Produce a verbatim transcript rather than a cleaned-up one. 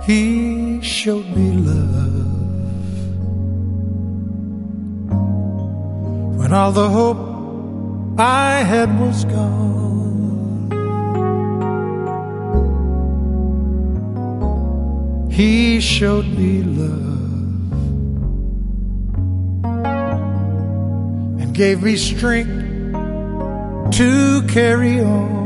He showed me love when all the hope I had was gone. He showed me love and gave me strength to carry on.